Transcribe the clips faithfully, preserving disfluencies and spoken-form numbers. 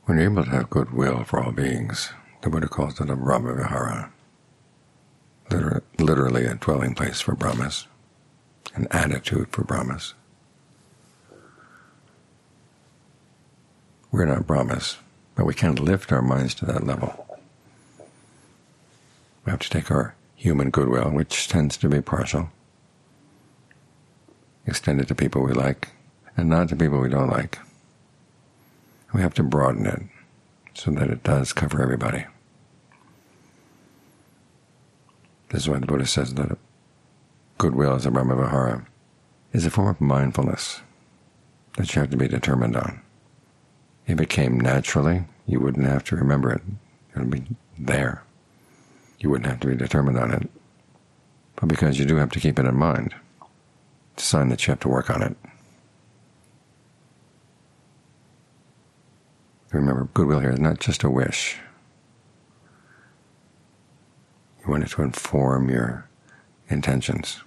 When you're able to have goodwill for all beings, the Buddha calls it a Brahma-vihara, literally a dwelling place for Brahmas, an attitude for Brahmas. We're not Brahmas, but we can't lift our minds to that level. We have to take our human goodwill, which tends to be partial, extend it to people we like, and not to people we don't like. We have to broaden it so that it does cover everybody. This is why the Buddha says that goodwill as a Brahma-vihara is a form of mindfulness that you have to be determined on. If it came naturally, you wouldn't have to remember it. It would be there. You wouldn't have to be determined on it. But because you do have to keep it in mind, it's a sign that you have to work on it. Remember, goodwill here is not just a wish. You want it to inform your intentions.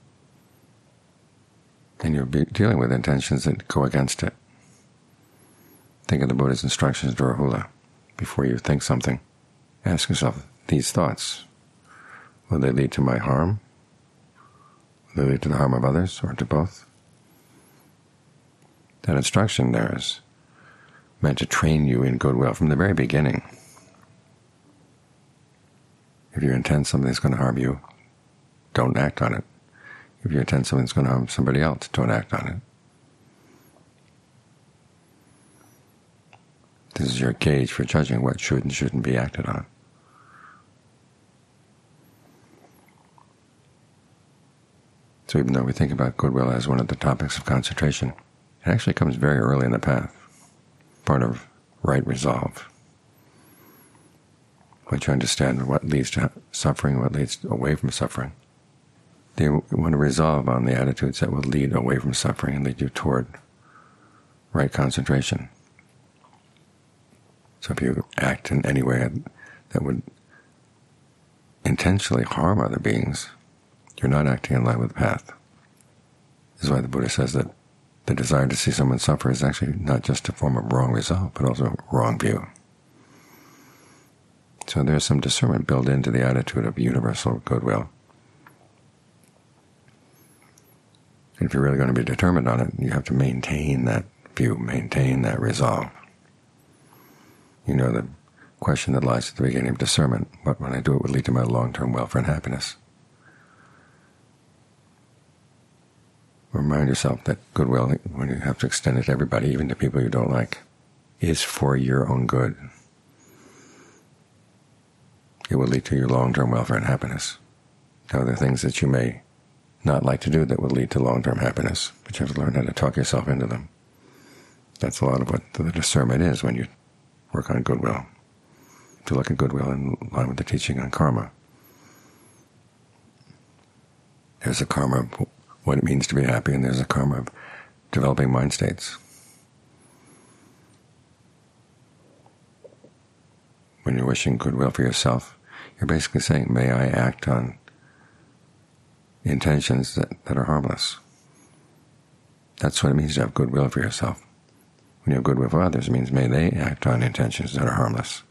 And you'll be dealing with intentions that go against it. Think of the Buddha's instructions to Rahula. Before you think something, ask yourself these thoughts. Will they lead to my harm? Will they lead to the harm of others, or to both? That instruction there is meant to train you in goodwill from the very beginning. If you intend something that's going to harm you, don't act on it. If you intend something that's going to harm somebody else, don't act on it. This is your gauge for judging what should and shouldn't be acted on. So even though we think about goodwill as one of the topics of concentration, it actually comes very early in the path, part of right resolve. Once you understand what leads to suffering, what leads away from suffering, then you want to resolve on the attitudes that will lead away from suffering and lead you toward right concentration. So if you act in any way that would intentionally harm other beings, you're not acting in line with the path. This is why the Buddha says that the desire to see someone suffer is actually not just a form of wrong resolve, but also a wrong view. So there's some discernment built into the attitude of universal goodwill. And if you're really going to be determined on it, you have to maintain that view, maintain that resolve. You know the question that lies at the beginning of discernment: what, when I do it, would lead to my long-term welfare and happiness. Remind yourself that goodwill, when you have to extend it to everybody, even to people you don't like, is for your own good. It will lead to your long-term welfare and happiness. Now, there are things that you may not like to do that will lead to long-term happiness, but you have to learn how to talk yourself into them. That's a lot of what the discernment is when you work on goodwill. To look at goodwill in line with the teaching on karma. There's a karma of what it means to be happy, and there's a karma of developing mind states. When you're wishing goodwill for yourself, you're basically saying, may I act on intentions that, that are harmless. That's what it means to have goodwill for yourself. When you have goodwill for others, it means may they act on intentions that are harmless.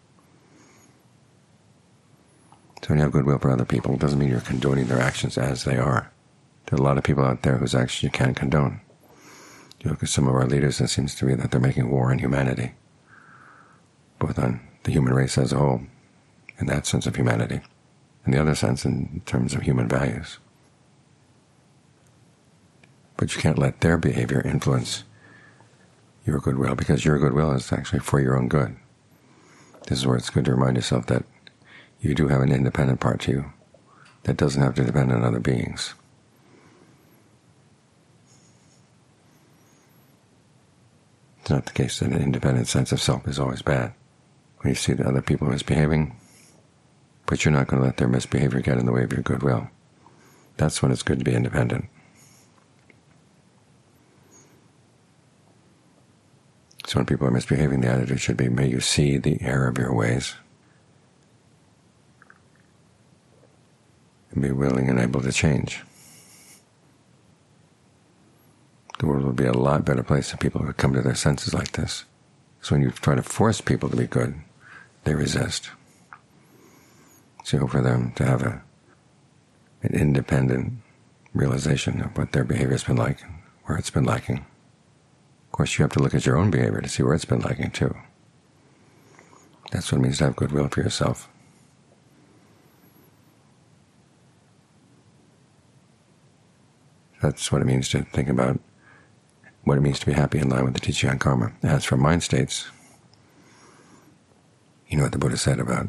So when you have goodwill for other people, it doesn't mean you're condoning their actions as they are. There are a lot of people out there whose actions you can't condone. You look at some of our leaders, it seems to be that they're making war on humanity, both on the human race as a whole, in that sense of humanity, and the other sense in terms of human values. But you can't let their behavior influence your goodwill, because your goodwill is actually for your own good. This is where it's good to remind yourself that you do have an independent part to you that doesn't have to depend on other beings. It's not the case that an independent sense of self is always bad. When you see that other people are misbehaving, but you're not going to let their misbehavior get in the way of your goodwill, that's when it's good to be independent. So when people are misbehaving, the attitude should be, may you see the error of your ways and be willing and able to change. The world would be a lot better place if people could come to their senses like this So when you try to force people to be good, they resist. So you hope for them to have a, an independent realization of what their behavior has been like, where it's been lacking. Of course, you have to look at your own behavior to see where it's been lacking too. That's what it means to have goodwill for yourself. That's what it means to think about what it means to be happy in line with the teaching on karma. As for mind states, you know what the Buddha said about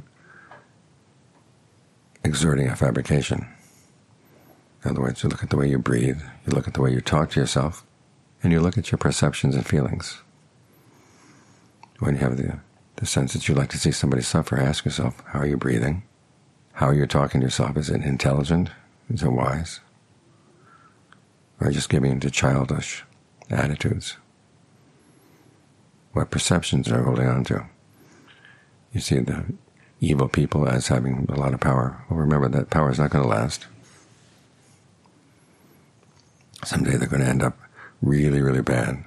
exerting a fabrication. In other words, you look at the way you breathe, you look at the way you talk to yourself, and you look at your perceptions and feelings. When you have the, the sense that you'd like to see somebody suffer, ask yourself, how are you breathing? How are you talking to yourself? Is it intelligent? Is it wise? Or just giving into childish attitudes? What perceptions are you holding on to? You see the evil people as having a lot of power. Well, remember that power is not going to last. Someday they're going to end up really, really bad.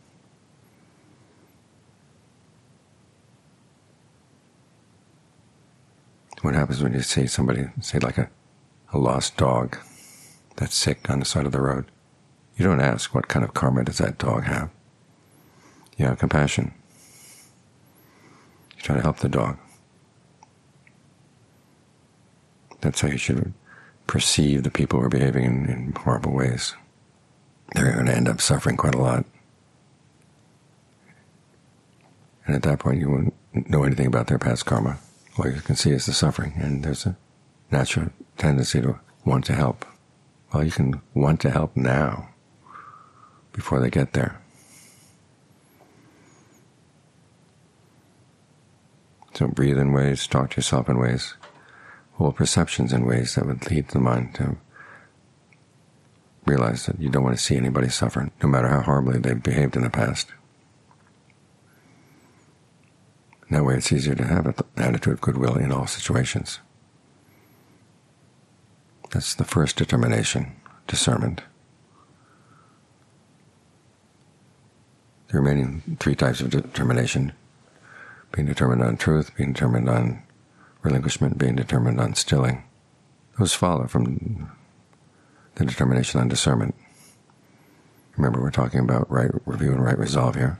What happens when you see somebody, say like a, a lost dog that's sick on the side of the road? You don't ask, what kind of karma does that dog have? You have compassion. You try to help the dog. That's how you should perceive the people who are behaving in, in horrible ways. They're going to end up suffering quite a lot. And at that point, you won't know anything about their past karma. All you can see is the suffering, and there's a natural tendency to want to help. Well, you can want to help now, before they get there. So breathe in ways, talk to yourself in ways, hold perceptions in ways that would lead the mind to realize that you don't want to see anybody suffer, no matter how horribly they've behaved in the past. That way it's easier to have an attitude of goodwill in all situations. That's the first determination, discernment. The remaining three types of determination, being determined on truth, being determined on relinquishment, being determined on stilling, those follow from the determination on discernment. Remember, we're talking about right review and right resolve here.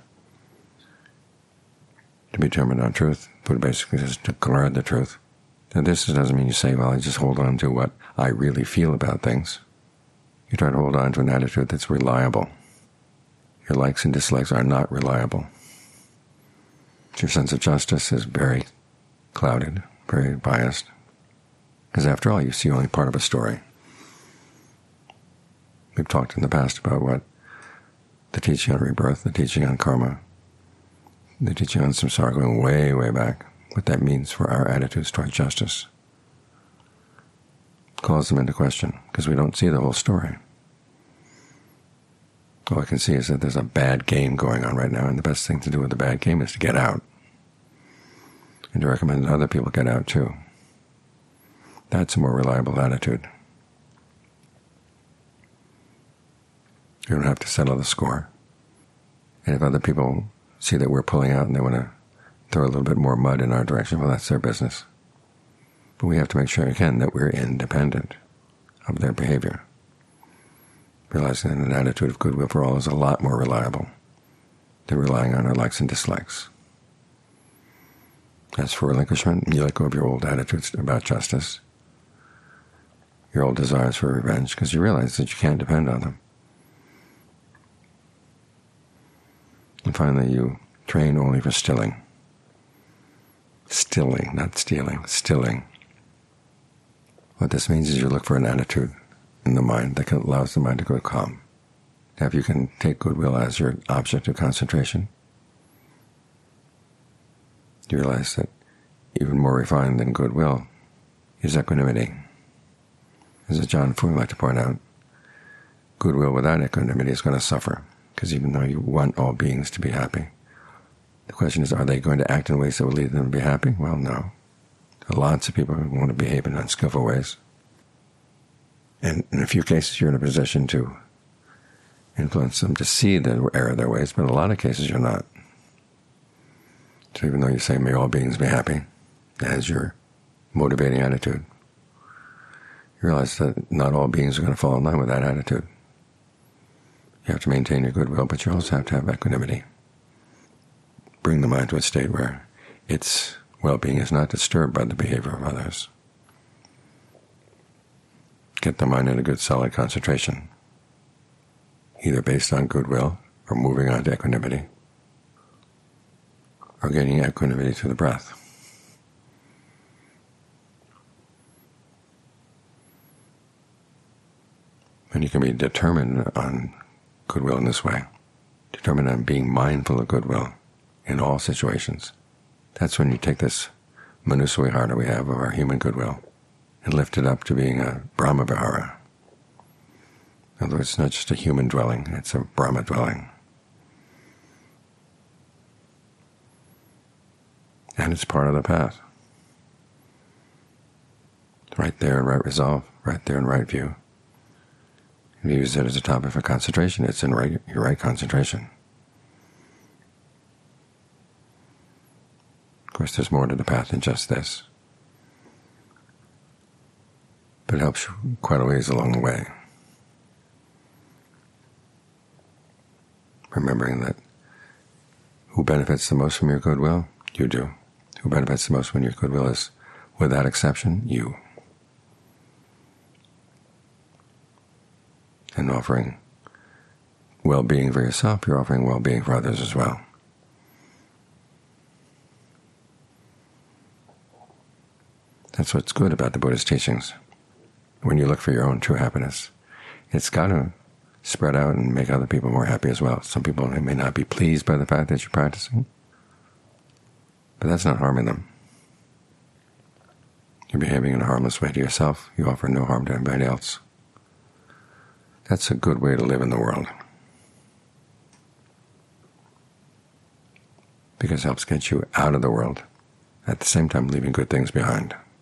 To be determined on truth, Buddha basically says to guard the truth. Now this doesn't mean you say, well, I just hold on to what I really feel about things. You try to hold on to an attitude that's reliable. Your likes and dislikes are not reliable. Your sense of justice is very clouded, very biased. Because after all, you see only part of a story. We've talked in the past about what the teaching on rebirth, the teaching on karma, the teaching on samsara, going way, way back, what that means for our attitudes toward justice, calls them into question, because we don't see the whole story. All I can see is that there's a bad game going on right now, and the best thing to do with the bad game is to get out, and to recommend that other people get out too. That's a more reliable attitude. You don't have to settle the score. And if other people see that we're pulling out and they want to throw a little bit more mud in our direction, well, that's their business. But we have to make sure, again, that we're independent of their behavior, realizing that an attitude of goodwill for all is a lot more reliable than relying on our likes and dislikes. As for relinquishment, you let go of your old attitudes about justice, your old desires for revenge, because you realize that you can't depend on them. And finally, you train only for stilling. Stilling, not stealing, stilling. What this means is you look for an attitude in the mind that allows the mind to go calm. Now, if you can take goodwill as your object of concentration, you realize that even more refined than goodwill is equanimity. As John Fu would like to point out, goodwill without equanimity is going to suffer, because even though you want all beings to be happy, the question is, are they going to act in ways that will lead them to be happy? Well, no. There are lots of people who want to behave in unskillful ways. And in a few cases, you're in a position to influence them to see the error of their ways, but in a lot of cases, you're not. So even though you say, may all beings be happy, as your motivating attitude, you realize that not all beings are going to fall in line with that attitude. You have to maintain your goodwill, but you also have to have equanimity. Bring the mind to a state where its well-being is not disturbed by the behavior of others. Get the mind in a good solid concentration, either based on goodwill or moving on to equanimity, or getting equanimity through the breath. And you can be determined on goodwill in this way, determined on being mindful of goodwill in all situations. That's when you take this Manusha Vihara we have of our human goodwill and lift it up to being a Brahma Vihara. In other words, it's not just a human dwelling, it's a Brahma dwelling. And it's part of the path. Right there in right resolve, right there in right view. If you use it as a topic for concentration, it's in right, your right concentration. Of course, there's more to the path than just this, but it helps you quite a ways along the way. Remembering that who benefits the most from your goodwill? You do. Who benefits the most when your goodwill is, without exception, you. And offering well-being for yourself, you're offering well-being for others as well. That's what's good about the Buddha's teachings. When you look for your own true happiness, it's got to spread out and make other people more happy as well. Some people may not be pleased by the fact that you're practicing, but that's not harming them. You're behaving in a harmless way to yourself. You offer no harm to anybody else. That's a good way to live in the world, because it helps get you out of the world, at the same time leaving good things behind.